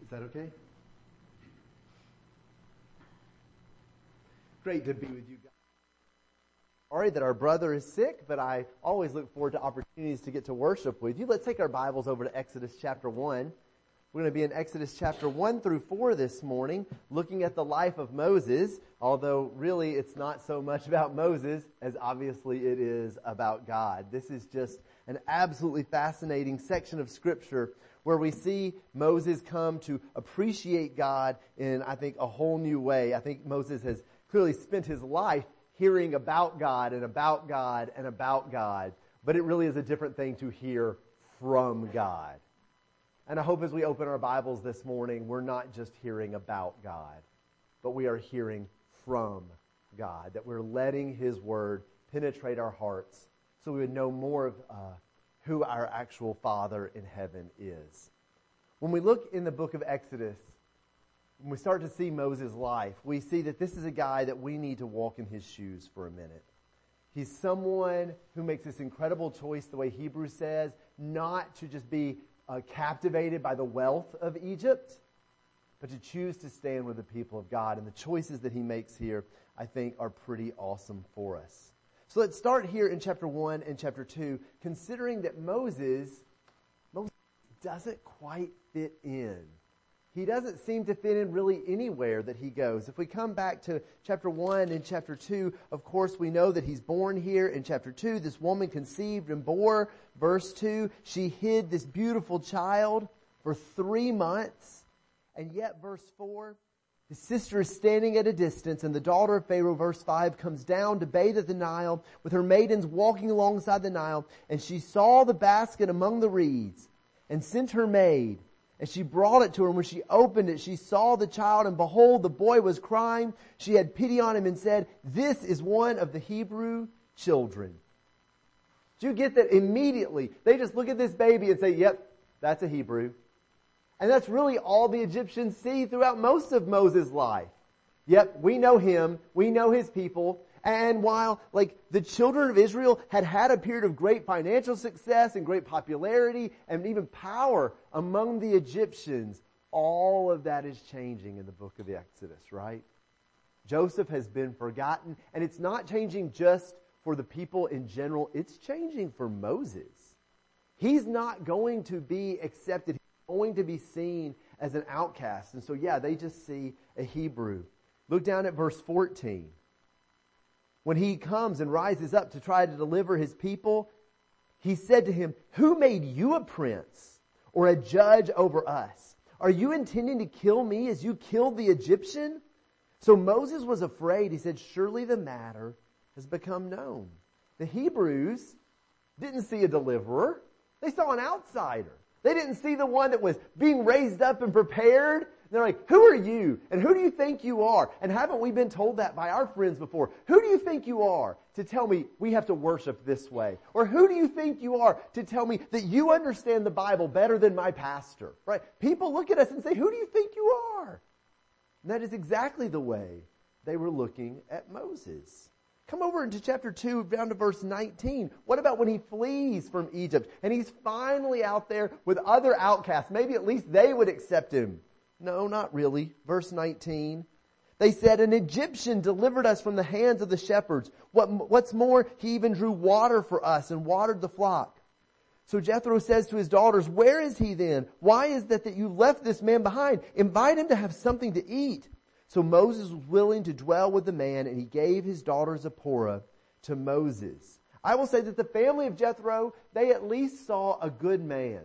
Is that okay? Great to be with you guys. Sorry that our brother is sick, but I always look forward to opportunities to get to worship with you. Let's take our Bibles over to Exodus chapter 1. We're going to be in Exodus chapter 1 through 4 this morning, looking at the life of Moses, although really it's not so much about Moses as obviously it is about God. This is just an absolutely fascinating section of Scripture where we see Moses come to appreciate God in, I think, a whole new way. I think Moses has clearly spent his life hearing about God and about God and about God, but it really is a different thing to hear from God. And I hope as we open our Bibles this morning, we're not just hearing about God, but we are hearing from God, that we're letting His Word penetrate our hearts so we would know more of who our actual Father in heaven is. When we look in the book of Exodus, when we start to see Moses' life, we see that this is a guy that we need to walk in his shoes for a minute. He's someone who makes this incredible choice, the way Hebrews says, not to just be captivated by the wealth of Egypt, but to choose to stand with the people of God. And the choices that he makes here, I think, are pretty awesome for us. So let's start here in chapter 1 and chapter 2, considering that Moses doesn't quite fit in. He doesn't seem to fit in really anywhere that he goes. If we come back to chapter 1 and chapter 2, of course we know that he's born here. In chapter 2, this woman conceived and bore. Verse 2, she hid this beautiful child for 3 months. And yet, verse 4, his sister is standing at a distance, and the daughter of Pharaoh, verse 5, comes down to bathe at the Nile with her maidens walking alongside the Nile. And she saw the basket among the reeds and sent her maid. And she brought it to her, and when she opened it, she saw the child, and behold, the boy was crying. She had pity on him and said, "This is one of the Hebrew children." Do you get that immediately? They just look at this baby and say, yep, that's a Hebrew. And that's really all the Egyptians see throughout most of Moses' life. Yep, we know him, we know his people. And while, the children of Israel had a period of great financial success and great popularity and even power among the Egyptians, all of that is changing in the book of the Exodus, right? Joseph has been forgotten, and it's not changing just for the people in general. It's changing for Moses. He's not going to be accepted. He's going to be seen as an outcast. And so, they just see a Hebrew. Look down at verse 14. When he comes and rises up to try to deliver his people, he said to him, "Who made you a prince or a judge over us? Are you intending to kill me as you killed the Egyptian?" So Moses was afraid. He said, "Surely the matter has become known." The Hebrews didn't see a deliverer. They saw an outsider. They didn't see the one that was being raised up and prepared. They're like, "Who are you? And who do you think you are?" And haven't we been told that by our friends before? Who do you think you are to tell me we have to worship this way? Or who do you think you are to tell me that you understand the Bible better than my pastor? Right? People look at us and say, "Who do you think you are?" And that is exactly the way they were looking at Moses. Come over into chapter 2, down to verse 19. What about when he flees from Egypt and he's finally out there with other outcasts? Maybe at least they would accept him. No, not really. Verse 19. They said, "An Egyptian delivered us from the hands of the shepherds. What's more, he even drew water for us and watered the flock." So Jethro says to his daughters, "Where is he then? Why is that you left this man behind? Invite him to have something to eat." So Moses was willing to dwell with the man, and he gave his daughter Zipporah to Moses. I will say that the family of Jethro, they at least saw a good man.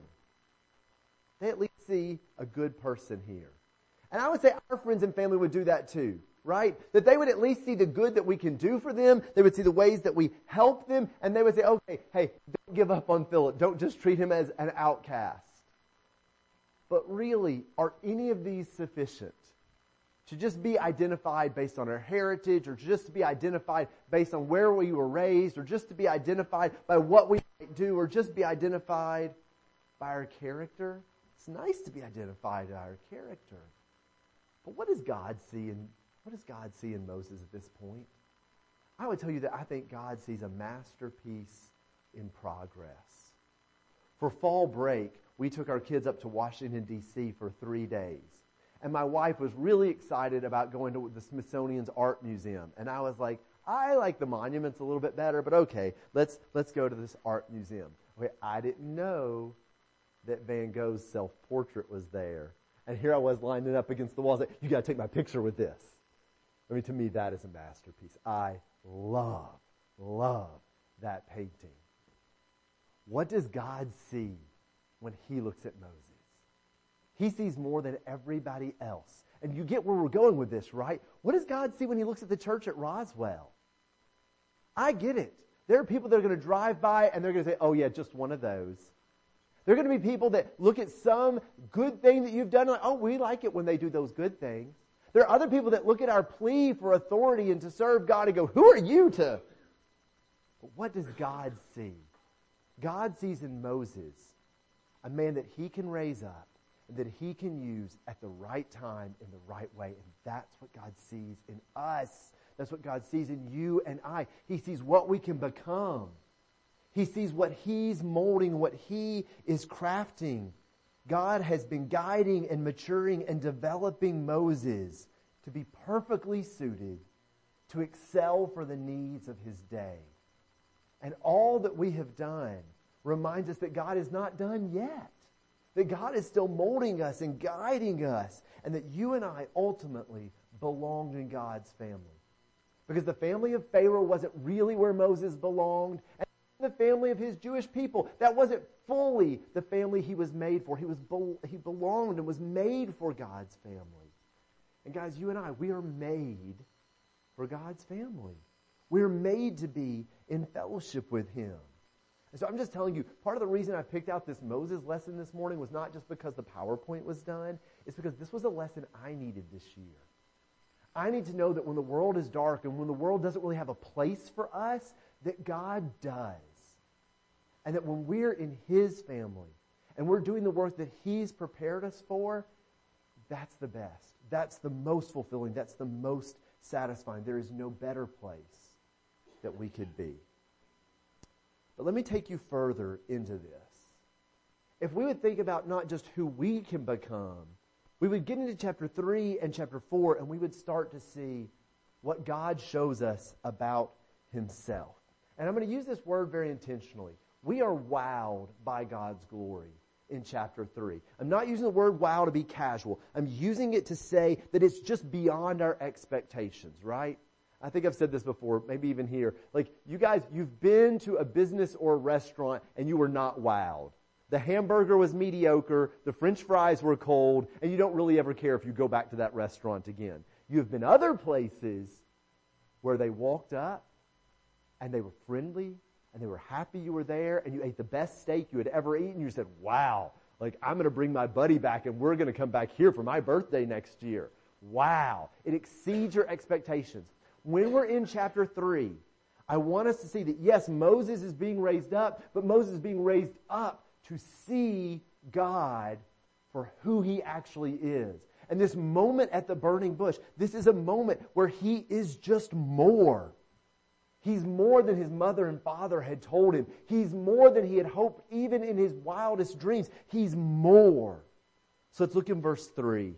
They at least see a good person here. And I would say our friends and family would do that too, right? That they would at least see the good that we can do for them. They would see the ways that we help them. And they would say, "Okay, hey, don't give up on Philip. Don't just treat him as an outcast." But really, are any of these sufficient to just be identified based on our heritage, or just to be identified based on where we were raised, or just to be identified by what we might do, or just be identified by our character? It's nice to be identified by our character. But what does God see in Moses at this point? I would tell you that I think God sees a masterpiece in progress. For fall break, we took our kids up to Washington, D.C. for 3 days. And my wife was really excited about going to the Smithsonian's Art Museum. And I was like, I like the monuments a little bit better, but okay, let's go to this art museum. Okay, I didn't know that Van Gogh's self-portrait was there. And here I was lining up against the wall saying, you got to take my picture with this. I mean, to me, that is a masterpiece. I love that painting. What does God see when he looks at Moses? He sees more than everybody else. And you get where we're going with this, right? What does God see when he looks at the church at Roswell? I get it. There are people that are going to drive by and they're going to say, oh yeah, just one of those. There are going to be people that look at some good thing that you've done and like, oh, we like it when they do those good things. There are other people that look at our plea for authority and to serve God and go, who are you to? But what does God see? God sees in Moses a man that he can raise up and that he can use at the right time in the right way. And that's what God sees in us. That's what God sees in you and I. He sees what we can become. He sees what he's molding, what he is crafting. God has been guiding and maturing and developing Moses to be perfectly suited to excel for the needs of his day. And all that we have done reminds us that God is not done yet. That God is still molding us and guiding us. And that you and I ultimately belonged in God's family. Because the family of Pharaoh wasn't really where Moses belonged. And the family of his Jewish people, that wasn't fully the family he was made for. He belonged and was made for God's family. And guys, you and I, we are made for God's family. We're made to be in fellowship with him. And so I'm just telling you, part of the reason I picked out this Moses lesson this morning was not just because the PowerPoint was done. It's because this was a lesson I needed this year. I need to know that when the world is dark and when the world doesn't really have a place for us, that God does. And that when we're in his family and we're doing the work that he's prepared us for, that's the best. That's the most fulfilling. That's the most satisfying. There is no better place that we could be. But let me take you further into this. If we would think about not just who we can become, we would get into chapter 3 and chapter 4 and we would start to see what God shows us about himself. And I'm going to use this word very intentionally. We are wowed by God's glory in chapter 3. I'm not using the word wow to be casual. I'm using it to say that it's just beyond our expectations, right? I think I've said this before, maybe even here. Like, you guys, you've been to a business or a restaurant and you were not wowed. The hamburger was mediocre, the French fries were cold, and you don't really ever care if you go back to that restaurant again. You've been other places where they walked up and they were friendly and they were happy you were there and you ate the best steak you had ever eaten. You said, wow, like I'm going to bring my buddy back and we're going to come back here for my birthday next year. Wow. It exceeds your expectations. When we're in chapter 3, I want us to see that yes, Moses is being raised up, but Moses is being raised up to see God for who he actually is. And this moment at the burning bush, this is a moment where he is just more. He's more than his mother and father had told him. He's more than he had hoped even in his wildest dreams. He's more. So let's look in verse 3.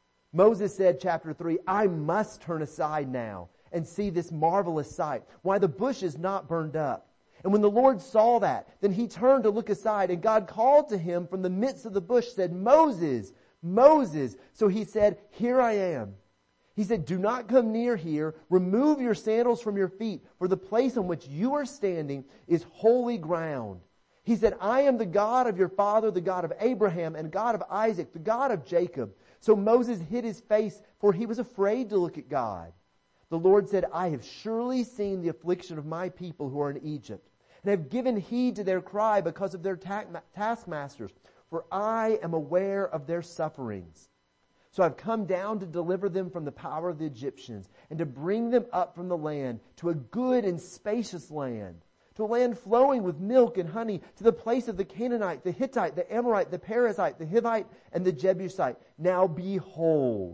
Moses said, chapter 3, I must turn aside now and see this marvelous sight, why the bush is not burned up. And when the Lord saw that, then he turned to look aside, and God called to him from the midst of the bush, said, Moses, Moses. So he said, here I am. He said, do not come near here. Remove your sandals from your feet, for the place on which you are standing is holy ground. He said, I am the God of your father, the God of Abraham, and God of Isaac, the God of Jacob. So Moses hid his face, for he was afraid to look at God. The Lord said, I have surely seen the affliction of my people who are in Egypt, and have given heed to their cry because of their taskmasters, for I am aware of their sufferings. So I've come down to deliver them from the power of the Egyptians, and to bring them up from the land to a good and spacious land, to a land flowing with milk and honey, to the place of the Canaanite, the Hittite, the Amorite, the Perizzite, the Hivite, and the Jebusite. Now behold,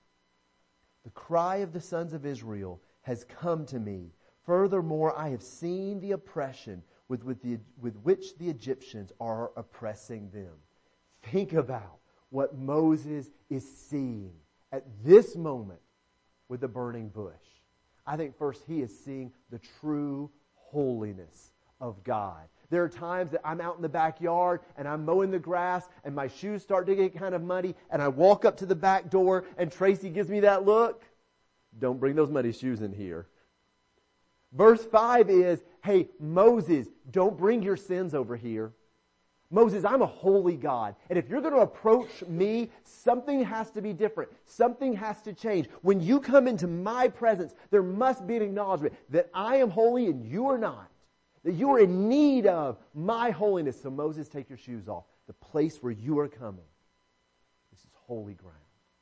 the cry of the sons of Israel has come to me. Furthermore, I have seen the oppression with which the Egyptians are oppressing them. think about what Moses is seeing at this moment with the burning bush. I think first he is seeing the true holiness of God. There are times that I'm out in the backyard and I'm mowing the grass and my shoes start to get kind of muddy and I walk up to the back door and Tracy gives me that look. Don't bring those muddy shoes in here. Verse 5 is, hey, Moses, don't bring your sins over here. Moses, I'm a holy God. And if you're going to approach me, something has to be different. Something has to change. When you come into my presence, there must be an acknowledgement that I am holy and you are not. That you are in need of my holiness. So Moses, take your shoes off. The place where you are coming, this is holy ground.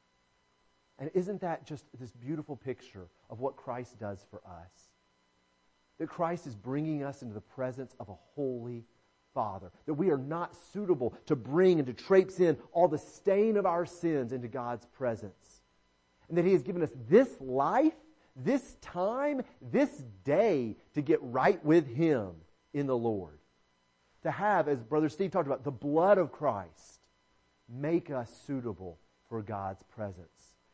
And isn't that just this beautiful picture of what Christ does for us? That Christ is bringing us into the presence of a holy Father. That we are not suitable to bring and to traipse in all the stain of our sins into God's presence. And that He has given us this life, this time, this day to get right with Him in the Lord. To have, as Brother Steve talked about, the blood of Christ make us suitable for God's presence.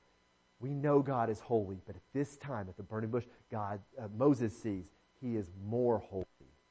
We know God is holy, but at this time, at the burning bush, Moses sees He is more holy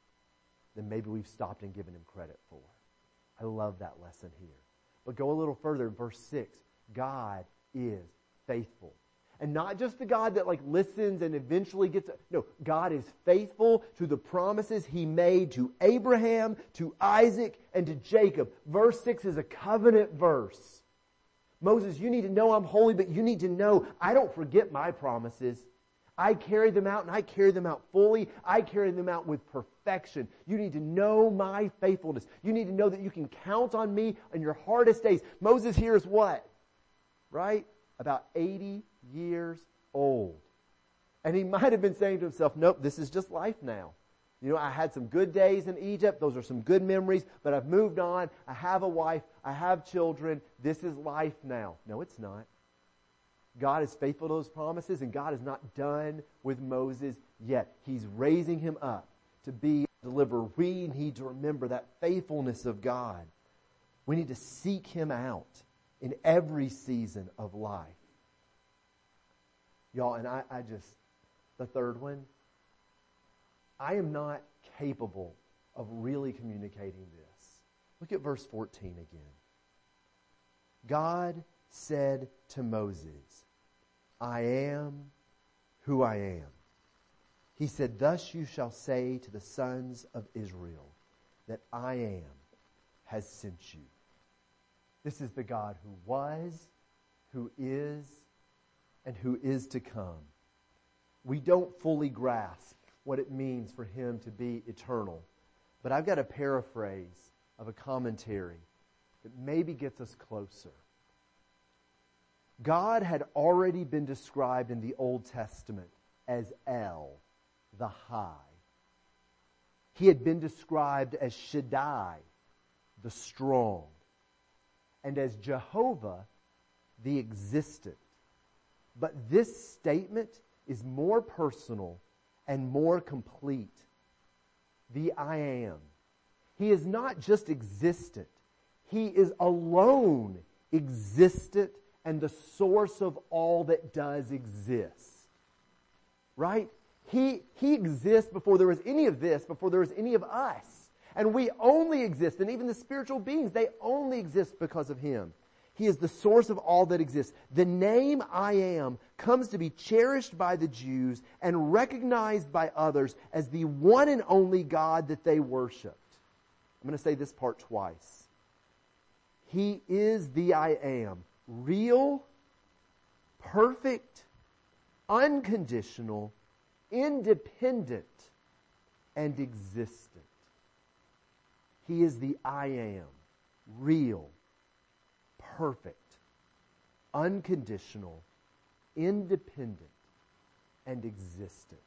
than maybe we've stopped and given Him credit for. I love that lesson here. But go a little further in verse 6. God is faithful. And not just the God that listens and eventually gets it. No, God is faithful to the promises He made to Abraham, to Isaac, and to Jacob. Verse 6 is a covenant verse. Moses, you need to know I'm holy, but you need to know I don't forget my promises. I carry them out, and I carry them out fully. I carry them out with perfection. You need to know my faithfulness. You need to know that you can count on me on your hardest days. Moses here is what? Right? About 80 years old. And he might have been saying to himself, nope, this is just life now. You know, I had some good days in Egypt. Those are some good memories, but I've moved on. I have a wife. I have children. This is life now. No, it's not. God is faithful to those promises, and God is not done with Moses yet. He's raising him up to be a deliverer. We need to remember that faithfulness of God. We need to seek Him out in every season of life. Y'all, and the third one, I am not capable of really communicating this. Look at verse 14 again. God said to Moses, I am who I am. He said, thus you shall say to the sons of Israel that I am has sent you. This is the God who was, who is, and who is to come. We don't fully grasp what it means for Him to be eternal. But I've got a paraphrase of a commentary that maybe gets us closer. God had already been described in the Old Testament as El, the High. He had been described as Shaddai, the Strong, and as Jehovah, the Existent. But this statement is more personal and more complete. The I Am. He is not just existent. He is alone existent and the source of all that does exist. Right? He exists before there was any of this, before there was any of us. And we only exist, and even the spiritual beings, they only exist because of Him. He is the source of all that exists. The name I Am comes to be cherished by the Jews and recognized by others as the one and only God that they worshiped. I'm going to say this part twice. He is the I Am. Real, perfect, unconditional, independent, and existent. He is the I Am. Real, perfect, unconditional, independent, and existent.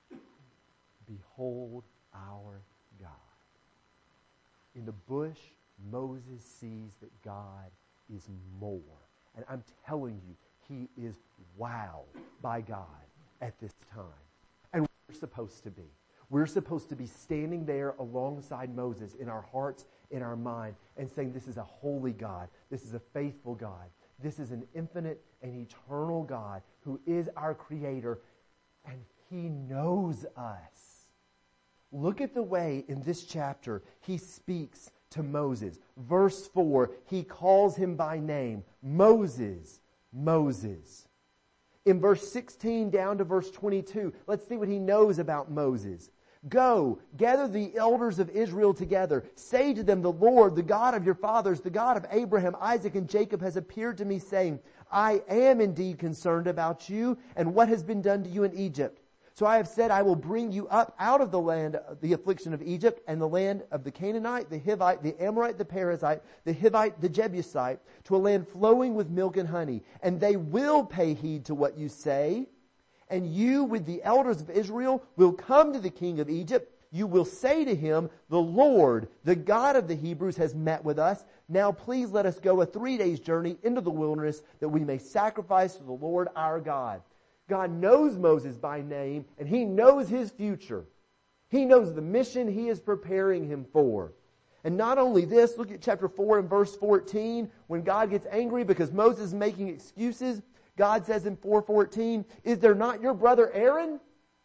Behold our God. In the bush, Moses sees that God is more. And I'm telling you, he is wowed by God at this time. And we're supposed to be. We're supposed to be standing there alongside Moses in our hearts, in our mind, and saying, this is a holy God. This is a faithful God. This is an infinite and eternal God who is our Creator, and He knows us. Look at the way in this chapter He speaks to Moses. Verse 4, He calls him by name, Moses, Moses. In verse 16 down to verse 22, let's see what He knows about Moses. Go, gather the elders of Israel together. Say to them, the Lord, the God of your fathers, the God of Abraham, Isaac, and Jacob has appeared to me, saying, I am indeed concerned about you and what has been done to you in Egypt. So I have said, I will bring you up out of the land, the affliction of Egypt, and the land of the Canaanite, the Hivite, the Amorite, the Perizzite, the Hivite, the Jebusite, to a land flowing with milk and honey. And they will pay heed to what you say. And you, with the elders of Israel, will come to the king of Egypt. You will say to him, the Lord, the God of the Hebrews, has met with us. Now please let us go a 3 days journey into the wilderness, that we may sacrifice to the Lord our God. God knows Moses by name, and He knows his future. He knows the mission He is preparing him for. And not only this, look at chapter 4 and verse 14. When God gets angry because Moses is making excuses, God says in 4:14, is there not your brother Aaron?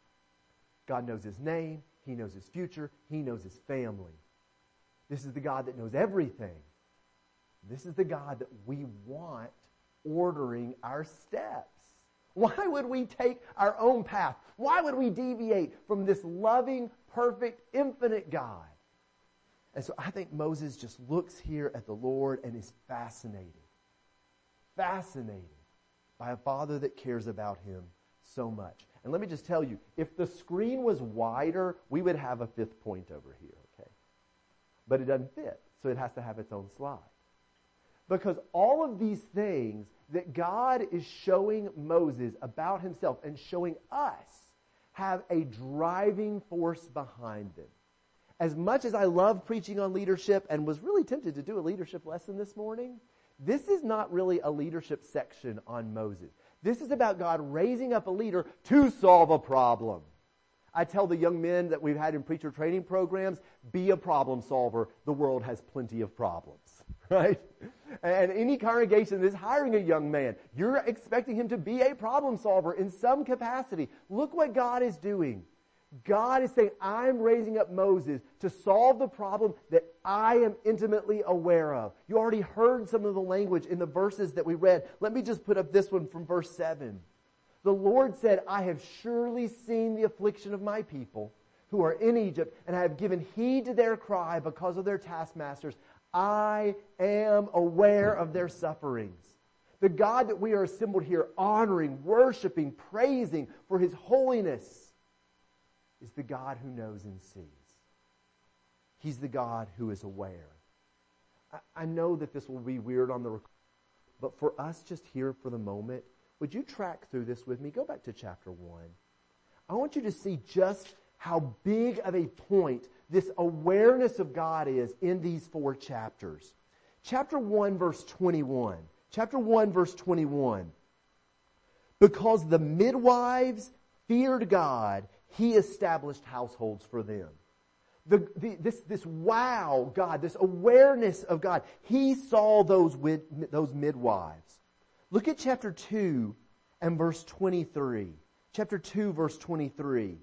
God knows his name. He knows his future. He knows his family. This is the God that knows everything. This is the God that we want ordering our steps. Why would we take our own path? Why would we deviate from this loving, perfect, infinite God? And so I think Moses just looks here at the Lord and is fascinated. Fascinated by a Father that cares about him so much. And let me just tell you, if the screen was wider, we would have a fifth point over here, okay? But it doesn't fit, so it has to have its own slide. Because all of these things that God is showing Moses about himself and showing us have a driving force behind them. As much as I love preaching on leadership and was really tempted to do a leadership lesson this morning, this is not really a leadership section on Moses. This is about God raising up a leader to solve a problem. I tell the young men that we've had in preacher training programs, be a problem solver. The world has plenty of problems, right? And any congregation that's hiring a young man, you're expecting him to be a problem solver in some capacity. Look what God is doing. God is saying, I'm raising up Moses to solve the problem that I am intimately aware of. You already heard some of the language in the verses that we read. Let me just put up this one from verse 7. The Lord said, I have surely seen the affliction of my people who are in Egypt, and I have given heed to their cry because of their taskmasters. I am aware of their sufferings. The God that we are assembled here honoring, worshiping, praising for His holiness is the God who knows and sees. He's the God who is aware. I know that this will be weird on the record, but for us just here for the moment, would you track through this with me? Go back to chapter 1. I want you to see just how big of a point this awareness of God is in these 4 chapters. Chapter 1, verse 21. Chapter 1, verse 21. Because the midwives feared God, He established households for them. This wow God, this awareness of God, He saw those midwives. Look at chapter 2 and verse 23. Chapter 2, verse 23.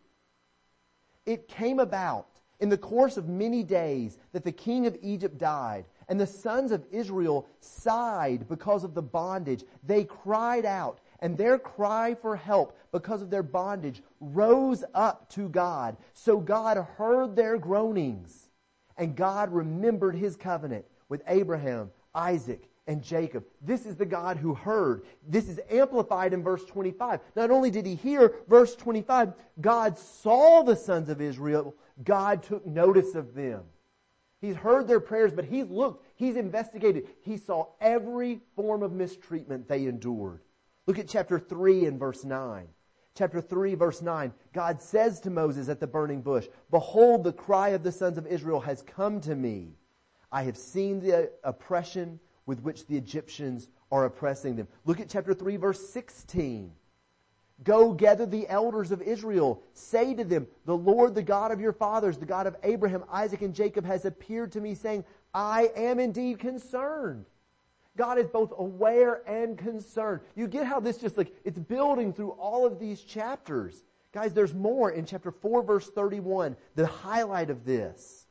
It came about in the course of many days that the king of Egypt died, and the sons of Israel sighed because of the bondage. They cried out, and their cry for help because of their bondage rose up to God. So God heard their groanings, and God remembered His covenant with Abraham, Isaac, and Jacob. This is the God who heard. This is amplified in verse 25. Not only did He hear, verse 25, God saw the sons of Israel. God took notice of them. He's heard their prayers, but He's looked, He's investigated. He saw every form of mistreatment they endured. Look at chapter 3 and verse 9. Chapter 3, verse 9. God says to Moses at the burning bush, behold, the cry of the sons of Israel has come to me. I have seen the oppression with which the Egyptians are oppressing them. Look at chapter 3, verse 16. Go gather the elders of Israel. Say to them, the Lord, the God of your fathers, the God of Abraham, Isaac, and Jacob has appeared to me saying, I am indeed concerned. God is both aware and concerned. You get how this just it's building through all of these chapters. Guys, there's more in chapter 4, verse 31, the highlight of this.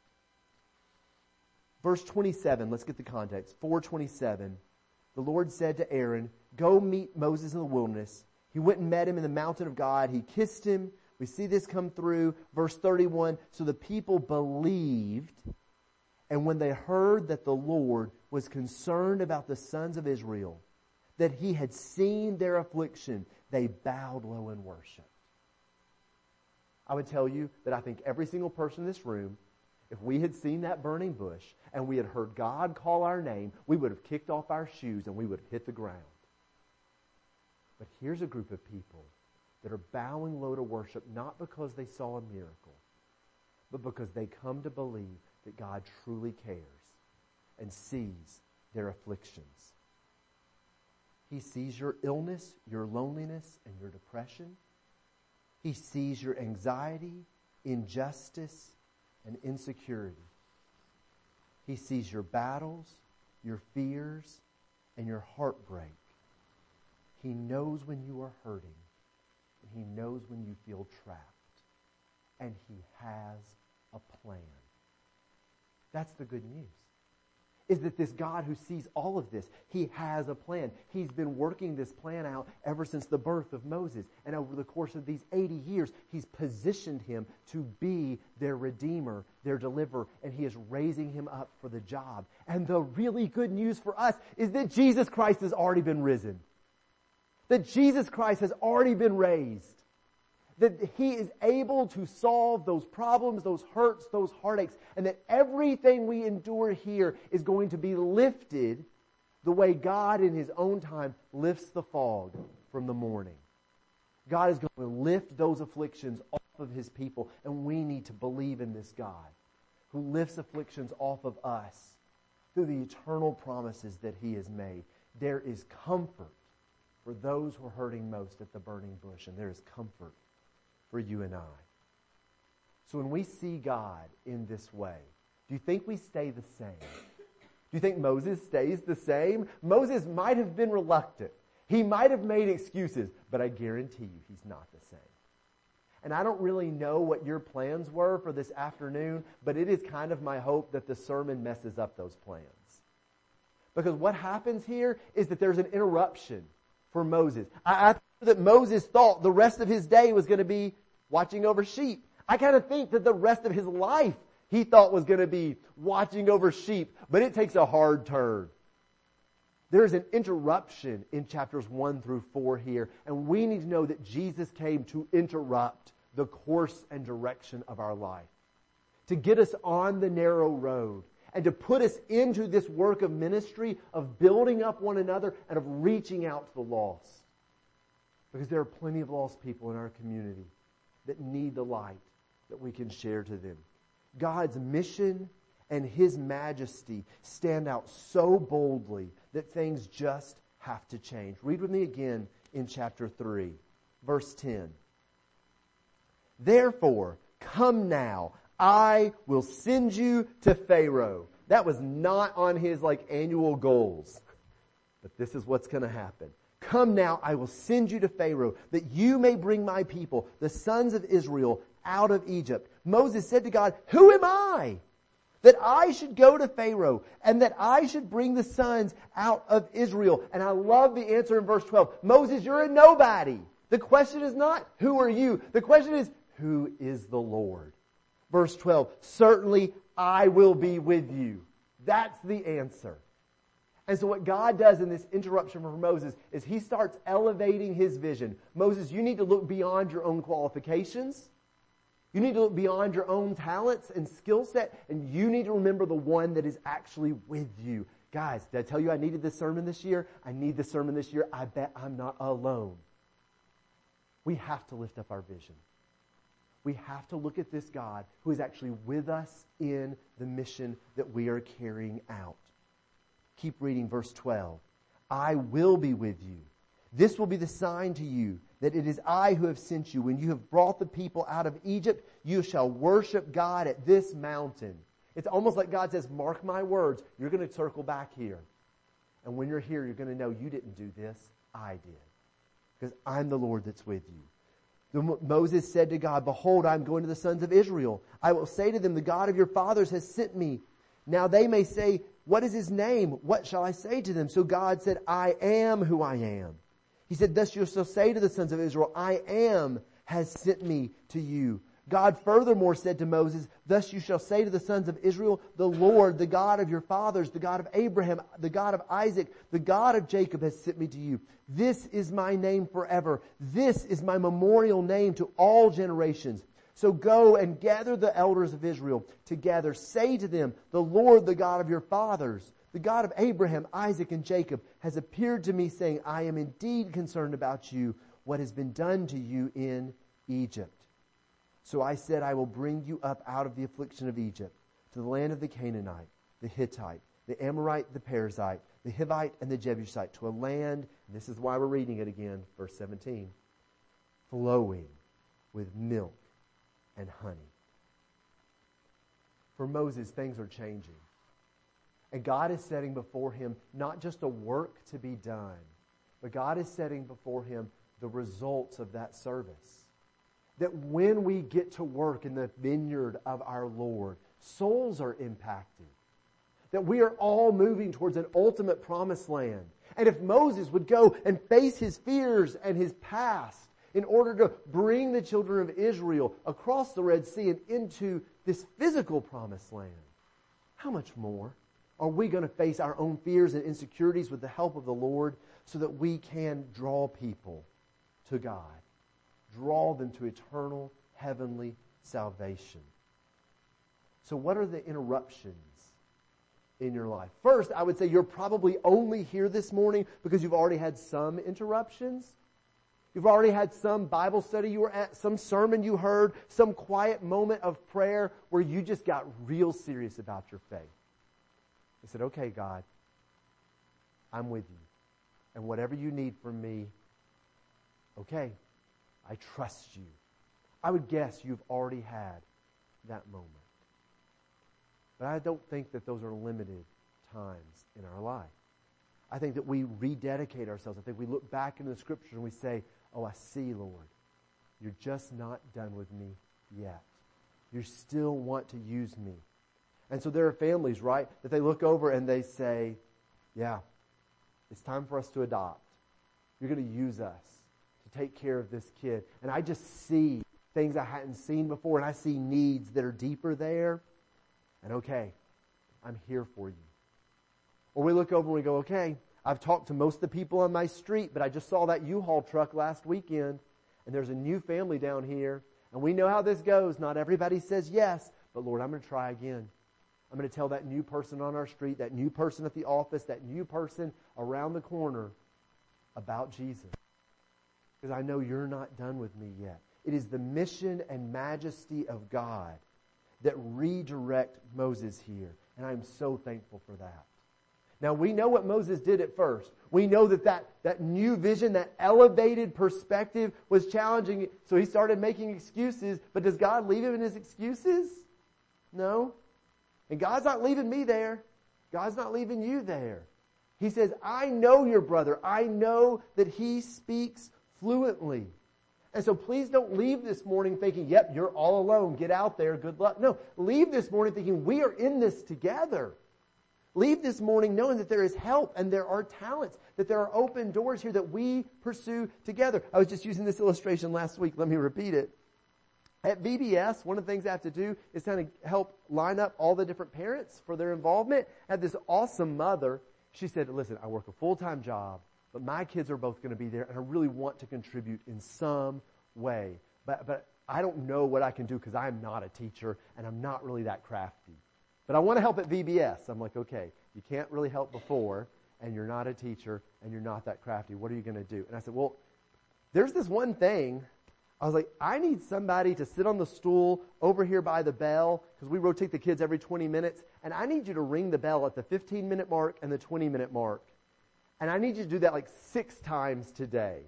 Verse 27, let's get the context. 4:27, the Lord said to Aaron, go meet Moses in the wilderness. He went and met him in the mountain of God. He kissed him. We see this come through. Verse 31, so the people believed. And when they heard that the Lord was concerned about the sons of Israel, that he had seen their affliction, they bowed low in worship. I would tell you that I think every single person in this room, if we had seen that burning bush and we had heard God call our name, we would have kicked off our shoes and we would have hit the ground. But here's a group of people that are bowing low to worship, not because they saw a miracle, but because they come to believe that God truly cares and sees their afflictions. He sees your illness, your loneliness, and your depression. He sees your anxiety, injustice, and insecurity. He sees your battles, your fears, and your heartbreak. He knows when you are hurting, and He knows when you feel trapped. And He has a plan. That's the good news. Is that this God who sees all of this, He has a plan. He's been working this plan out ever since the birth of Moses. And over the course of these 80 years, He's positioned him to be their Redeemer, their deliverer, and He is raising him up for the job. And the really good news for us is that Jesus Christ has already been risen. That Jesus Christ has already been raised. That He is able to solve those problems, those hurts, those heartaches, and that everything we endure here is going to be lifted the way God in His own time lifts the fog from the morning. God is going to lift those afflictions off of His people, and we need to believe in this God who lifts afflictions off of us through the eternal promises that He has made. There is comfort for those who are hurting most at the burning bush, and there is comfort for you and I. So when we see God in this way, do you think we stay the same? Do you think Moses stays the same? Moses might have been reluctant. He might have made excuses, but I guarantee you he's not the same. And I don't really know what your plans were for this afternoon, but it is kind of my hope that the sermon messes up those plans. Because what happens here is that there's an interruption for Moses. I think that Moses thought the rest of his day was going to be watching over sheep. I kind of think that the rest of his life he thought was going to be watching over sheep, but it takes a hard turn. There's an interruption in chapters 1 through 4 here, and we need to know that Jesus came to interrupt the course and direction of our life, to get us on the narrow road, and to put us into this work of ministry, of building up one another, and of reaching out to the lost. Because there are plenty of lost people in our community that need the light that we can share to them. God's mission and His majesty stand out so boldly that things just have to change. Read with me again in chapter 3, verse 10. Therefore, come now, I will send you to Pharaoh. That was not on his annual goals. But this is what's going to happen. Come now, I will send you to Pharaoh, that you may bring my people, the sons of Israel, out of Egypt. Moses said to God, who am I that I should go to Pharaoh and that I should bring the sons out of Israel? And I love the answer in verse 12. Moses, you're a nobody. The question is not, who are you? The question is, who is the Lord? Verse 12, certainly I will be with you. That's the answer. And so what God does in this interruption for Moses is He starts elevating His vision. Moses, you need to look beyond your own qualifications. You need to look beyond your own talents and skill set, and you need to remember the one that is actually with you. Guys, did I tell you I needed this sermon this year? I need this sermon this year. I bet I'm not alone. We have to lift up our vision. We have to look at this God who is actually with us in the mission that we are carrying out. Keep reading verse 12. I will be with you. This will be the sign to you that it is I who have sent you. When you have brought the people out of Egypt, you shall worship God at this mountain. It's almost like God says, mark my words, you're going to circle back here. And when you're here, you're going to know you didn't do this, I did. Because I'm the Lord that's with you. Moses said to God, behold, I am going to the sons of Israel. I will say to them, the God of your fathers has sent me. Now they may say, what is his name? What shall I say to them? So God said, I am who I am. He said, thus you shall say to the sons of Israel, I am has sent me to you. God furthermore said to Moses, thus you shall say to the sons of Israel, the Lord, the God of your fathers, the God of Abraham, the God of Isaac, the God of Jacob has sent me to you. This is my name forever. This is my memorial name to all generations. So go and gather the elders of Israel together. Say to them, the Lord, the God of your fathers, the God of Abraham, Isaac, and Jacob has appeared to me saying, I am indeed concerned about you, what has been done to you in Egypt. So I said, I will bring you up out of the affliction of Egypt to the land of the Canaanite, the Hittite, the Amorite, the Perizzite, the Hivite, and the Jebusite, to a land, and this is why we're reading it again, verse 17, flowing with milk and honey. For Moses, things are changing. And God is setting before him not just a work to be done, but God is setting before him the results of that service. That when we get to work in the vineyard of our Lord, souls are impacted. That we are all moving towards an ultimate promised land. And if Moses would go and face his fears and his past in order to bring the children of Israel across the Red Sea and into this physical promised land, how much more are we going to face our own fears and insecurities with the help of the Lord so that we can draw people to God? Draw them to eternal, heavenly salvation. So what are the interruptions in your life? First, I would say you're probably only here this morning because you've already had some interruptions. You've already had some Bible study you were at, some sermon you heard, some quiet moment of prayer where you just got real serious about your faith. You said, okay, God, I'm with you. And whatever you need from me, okay, I trust you. I would guess you've already had that moment. But I don't think that those are limited times in our life. I think that we rededicate ourselves. I think we look back into the Scripture and we say, oh, I see, Lord. You're just not done with me yet. You still want to use me. And so there are families, right, that they look over and they say, yeah, it's time for us to adopt. You're going to use us to take care of this kid. And I just see things I hadn't seen before, and I see needs that are deeper there. And okay, I'm here for you. Or we look over and we go, okay, I've talked to most of the people on my street, but I just saw that U-Haul truck last weekend, and there's a new family down here, and we know how this goes. Not everybody says yes, but Lord, I'm going to try again. I'm going to tell that new person on our street, that new person at the office, that new person around the corner about Jesus. Because I know you're not done with me yet. It is the mission and majesty of God that redirect Moses here. And I'm so thankful for that. Now we know what Moses did at first. We know that new vision, that elevated perspective was challenging. So he started making excuses. But does God leave him in his excuses? No. And God's not leaving me there. God's not leaving you there. He says, I know your brother. I know that he speaks fluently. And so please don't leave this morning thinking, yep, you're all alone. Get out there. Good luck. No, leave this morning thinking we are in this together. Leave this morning knowing that there is help and there are talents, that there are open doors here that we pursue together. I was just using this illustration last week. Let me repeat it. At VBS, one of the things I have to do is kind of help line up all the different parents for their involvement. I had this awesome mother. She said, listen, I work a full-time job, but my kids are both going to be there, and I really want to contribute in some way. But I don't know what I can do because I'm not a teacher, and I'm not really that crafty. But I want to help at VBS. I'm like, okay, you can't really help before, and you're not a teacher, and you're not that crafty. What are you going to do? And I said, well, there's this one thing. I was like, I need somebody to sit on the stool over here by the bell, because we rotate the kids every 20 minutes, and I need you to ring the bell at the 15-minute mark and the 20-minute mark. And I need you to do that like 6 times today.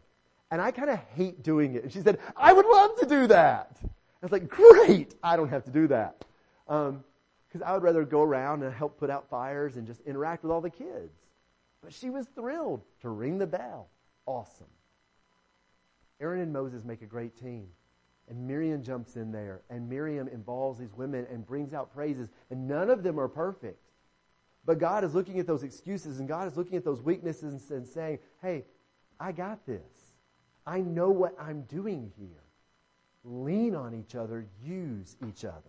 And I kind of hate doing it. And she said, I would love to do that. I was like, great, I don't have to do that. Because I would rather go around and help put out fires and just interact with all the kids. But she was thrilled to ring the bell. Awesome. Aaron and Moses make a great team. And Miriam jumps in there. And Miriam involves these women and brings out praises. And none of them are perfect. But God is looking at those excuses and God is looking at those weaknesses and saying, hey, I got this. I know what I'm doing here. Lean on each other. Use each other.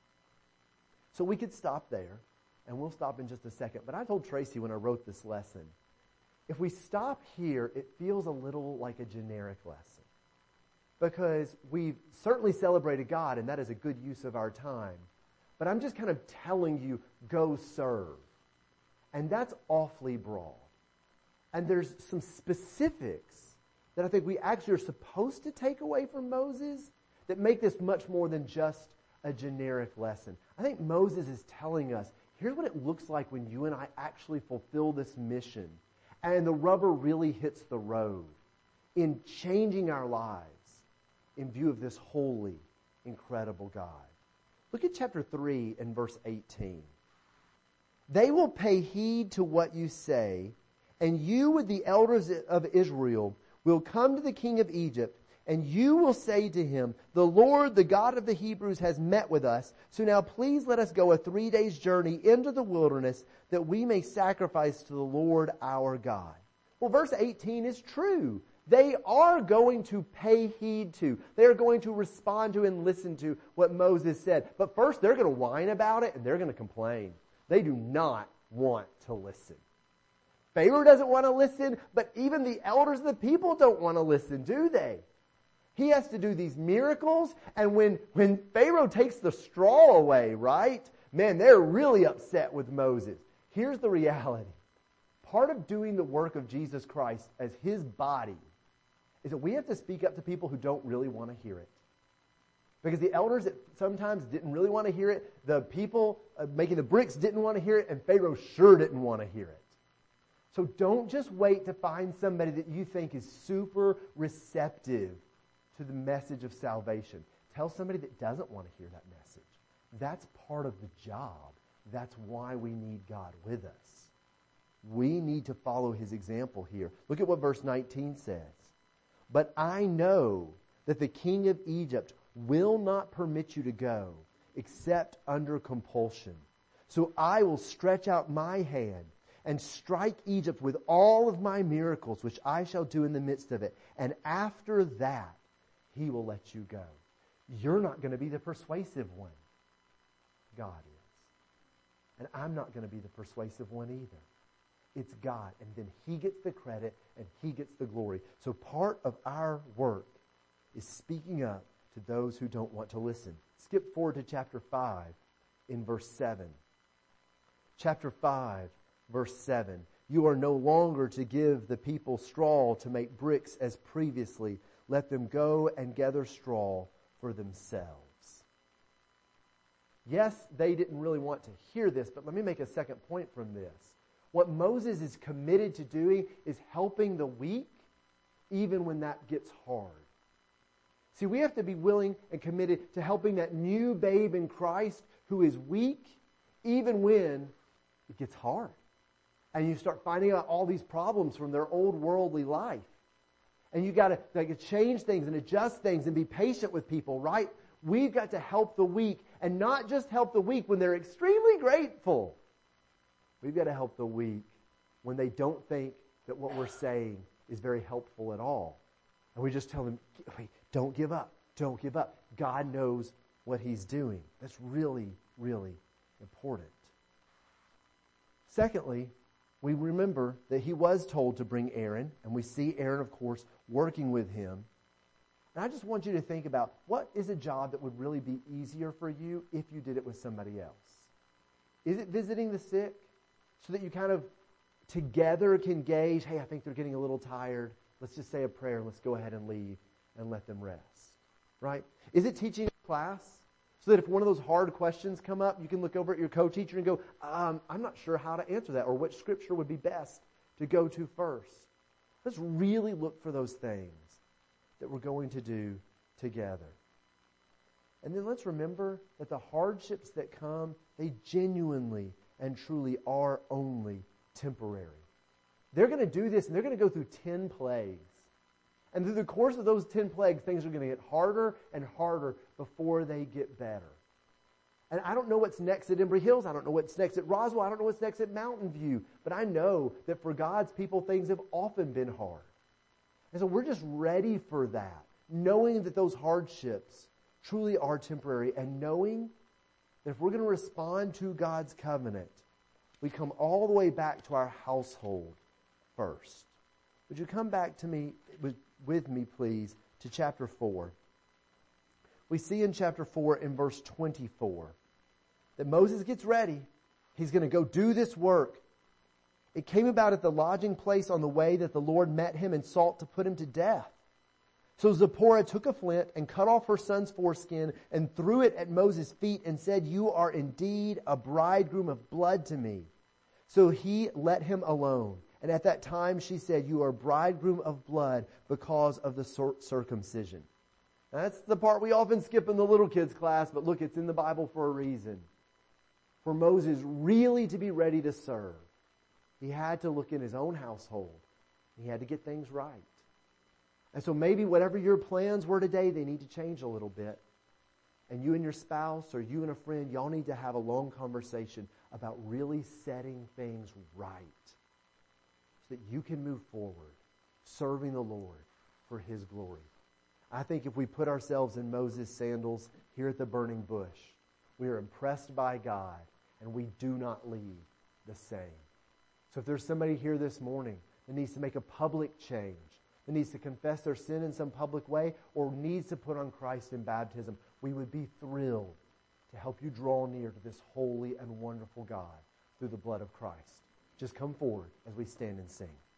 So we could stop there, and we'll stop in just a second. But I told Tracy when I wrote this lesson, if we stop here, it feels a little like a generic lesson. Because we've certainly celebrated God, and that is a good use of our time. But I'm just kind of telling you, go serve. And that's awfully broad. And there's some specifics that I think we actually are supposed to take away from Moses that make this much more than just a generic lesson. I think Moses is telling us, here's what it looks like when you and I actually fulfill this mission and the rubber really hits the road in changing our lives in view of this holy, incredible God. Look at chapter 3 and verse 18. They will pay heed to what you say, and you with the elders of Israel will come to the king of Egypt, and you will say to him, the Lord, the God of the Hebrews, has met with us. So now please let us go a 3 days journey into the wilderness that we may sacrifice to the Lord our God. Well, verse 18 is true. They are going to pay heed to. They are going to respond to and listen to what Moses said. But first, they're going to whine about it and they're going to complain. They do not want to listen. Pharaoh doesn't want to listen, but even the elders of the people don't want to listen, do they? He has to do these miracles, and when Pharaoh takes the straw away, right? Man, they're really upset with Moses. Here's the reality. Part of doing the work of Jesus Christ as His body is that we have to speak up to people who don't really want to hear it. Because the elders that sometimes didn't really want to hear it, the people making the bricks didn't want to hear it, and Pharaoh sure didn't want to hear it. So don't just wait to find somebody that you think is super receptive to the message of salvation. Tell somebody that doesn't want to hear that message. That's part of the job. That's why we need God with us. We need to follow His example here. Look at what verse 19 says. But I know that the king of Egypt will not permit you to go except under compulsion. So I will stretch out my hand and strike Egypt with all of my miracles, which I shall do in the midst of it. And after that, He will let you go. You're not going to be the persuasive one. God is. And I'm not going to be the persuasive one either. It's God. And then He gets the credit and He gets the glory. So part of our work is speaking up to those who don't want to listen. Skip forward to chapter 5 in verse 7. Chapter 5, verse 7. You are no longer to give the people straw to make bricks as previously. Let them go and gather straw for themselves. Yes, they didn't really want to hear this, but let me make a second point from this. What Moses is committed to doing is helping the weak even when that gets hard. See, we have to be willing and committed to helping that new babe in Christ who is weak even when it gets hard. And you start finding out all these problems from their old worldly life. And you've got to change things and adjust things and be patient with people, right? We've got to help the weak, and not just help the weak when they're extremely grateful. We've got to help the weak when they don't think that what we're saying is very helpful at all. And we just tell them, hey, don't give up. Don't give up. God knows what He's doing. That's really, really important. Secondly, we remember that He was told to bring Aaron, and we see Aaron, of course, working with him. And I just want you to think about, what is a job that would really be easier for you if you did it with somebody else? Is it visiting the sick so that you kind of together can gauge, hey, I think they're getting a little tired. Let's just say a prayer and let's go ahead and leave and let them rest, right? Is it teaching a class so that if one of those hard questions come up, you can look over at your co-teacher and go, I'm not sure how to answer that, or which scripture would be best to go to first? Let's really look for those things. that we're going to do together. And then let's remember that the hardships that come, they genuinely and truly are only temporary. They're going to do this, and they're going to go through 10 plagues. And through the course of those 10 plagues, things are going to get harder and harder before they get better. And I don't know what's next at Embry Hills. I don't know what's next at Roswell. I don't know what's next at Mountain View. But I know that for God's people, things have often been hard. And so we're just ready for that, knowing that those hardships truly are temporary, and knowing that if we're going to respond to God's covenant, we come all the way back to our household first. Would you come back to me with me, please, to chapter 4. We see in chapter 4 in verse 24 that Moses gets ready. He's going to go do this work. It came about at the lodging place on the way that the Lord met him and sought to put him to death. So Zipporah took a flint and cut off her son's foreskin and threw it at Moses' feet and said, "You are indeed a bridegroom of blood to me." So he let him alone. And at that time she said, "You are bridegroom of blood because of the circumcision." Now, that's the part we often skip in the little kids class, but look, it's in the Bible for a reason. For Moses really to be ready to serve, he had to look in his own household. He had to get things right. And so maybe whatever your plans were today, they need to change a little bit. And you and your spouse, or you and a friend, y'all need to have a long conversation about really setting things right, that you can move forward, serving the Lord for His glory. I think if we put ourselves in Moses' sandals here at the burning bush, we are impressed by God, and we do not leave the same. So if there's somebody here this morning that needs to make a public change, that needs to confess their sin in some public way, or needs to put on Christ in baptism, we would be thrilled to help you draw near to this holy and wonderful God through the blood of Christ. Just come forward as we stand and sing.